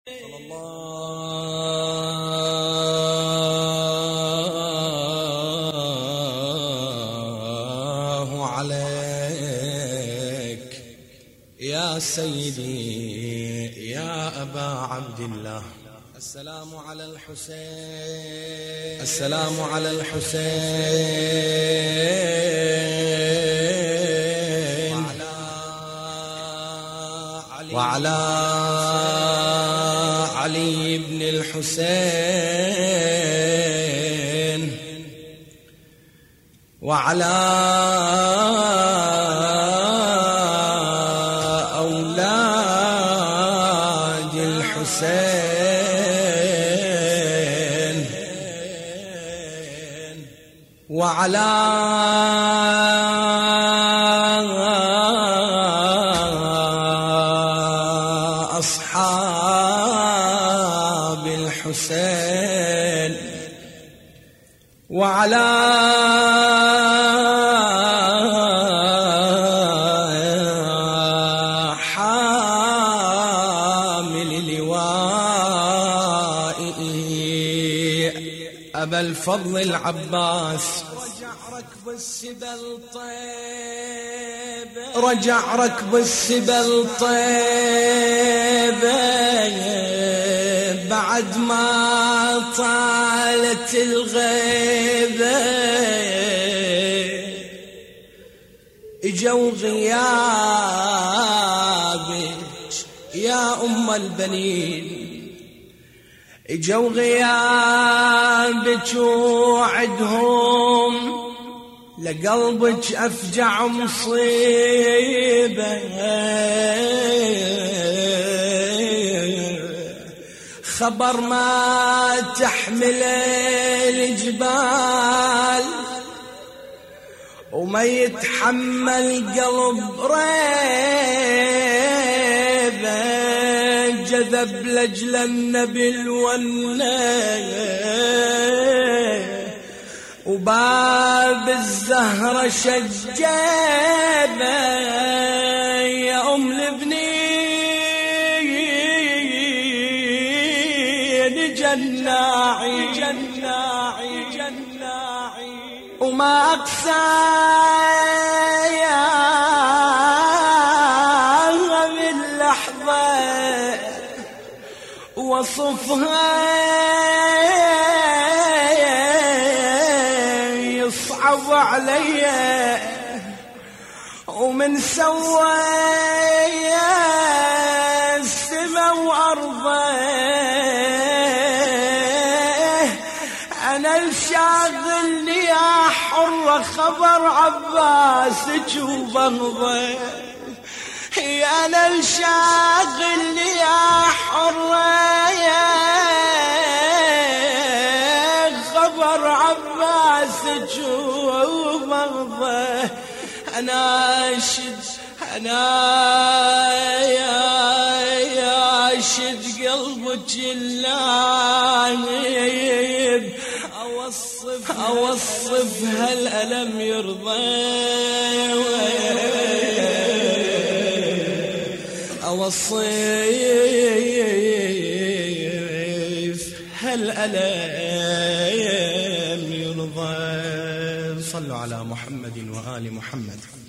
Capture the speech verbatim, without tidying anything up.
صلى الله عليك يا سيدي يا أبا عبد الله. السلام على الحسين، السلام على الحسين وعلى علي بن الحسين وعلى أولاد الحسين وعلى أصحاب الحسين وعلى حامل لوائه أبا الفضل العباس. رجع ركب السبل طيبة، رجع ركب السبل طيبة بعد ما طالت الغيبة، اجوا غيابك يا أم البنين، اجوا غيابك وعدهم لقلبك أفجع مصيبة، خبر ما تحمل الجبال وما يتحمل قلب ريبة، جذب لجل النبي الونة وباب الزهرة شجابة، يا أم البنين جناعي جناعي جناعي وما أقسى يا من لحظة وصفها يصعب علي، ومن سوى السما وأرضه أنا الشاغلني يا حرة خبر عباسك وبغضه، يا أنا الشاغلني يا حرة يا خبر عباسك وبغضه، أنا أشد أنا يا يا أشد قلبك اللاهب، أوصف أوصف هالألم يرضى، أوصف هالألم يرضى. صلوا على محمد وآل محمد.